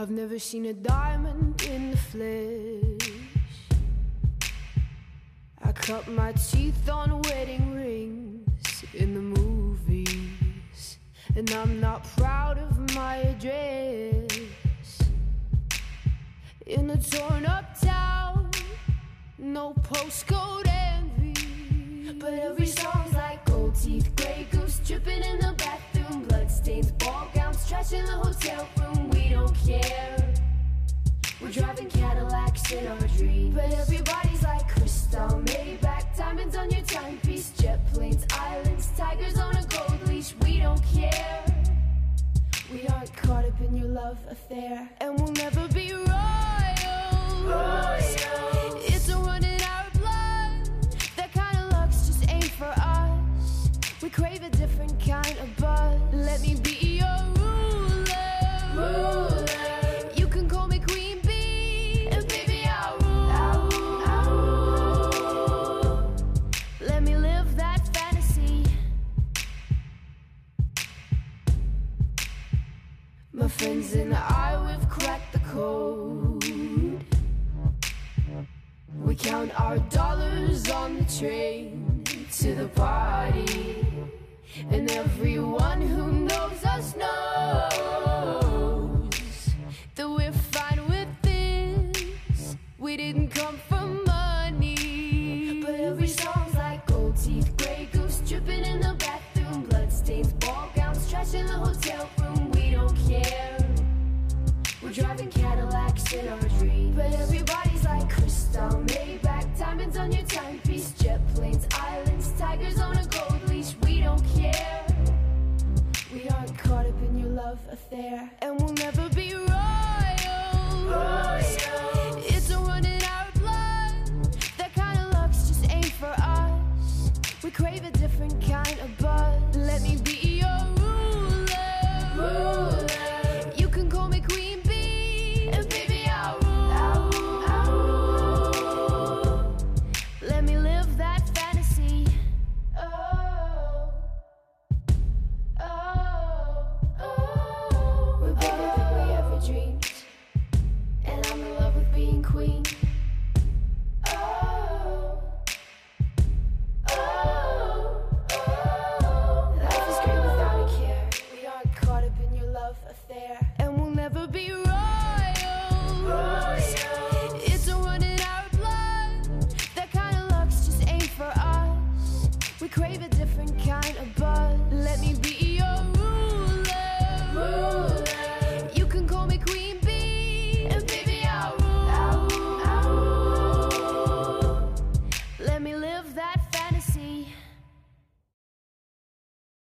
I've never seen a diamond in the flesh. I cut my teeth on wedding rings in the movies, and I'm not proud of my address. In a torn up town, no postcode envy, but every song's like gold teeth, grey goose dripping in the bathroom, bloodstains, ball gowns, trash in the hotel room. We don't care. We're driving Cadillacs in our dreams, but everybody's like crystal, Maybach, diamonds on your timepiece, jet planes, islands, tigers on a gold leash. We don't care. We aren't caught up in your love affair, and we'll never be royals. It's a run in our blood. That kind of luck's just ain't for us. We crave a different kind of buzz. Let me be your ruler. You can call me Queen Bee, and baby I'll rule. Let me live that fantasy. My friends and I, we've cracked the code. We count our dollars on the train to the party, and everyone who knows us knows that we're fine with this. We didn't come for money, but every song's like gold teeth, grey goose dripping in the bathroom, bloodstains, ball gowns, trash in the hotel room. We don't care. We're driving Cadillacs in our dreams, but everybody's like crystal, Maybach, diamonds on your timepiece, jet planes, islands, tigers on a gold leash. We don't care. We aren't caught up in your love affair, and we'll never be royals. It's a run in our blood. That kind of luck's just ain't for us. We crave a different kind of buzz. Let me be your ruler. You can call me Queen Bee, and baby I'll rule. Let me live that fantasy. We're bigger than we ever dreamed, and I'm in love with being queen. Life is great without a care. We aren't caught up in your love affair, and we'll never be royals. It's a run in our blood. That kind of luck's just ain't for us. We crave a different kind of buzz. Let me be your ruler. You can call me Queen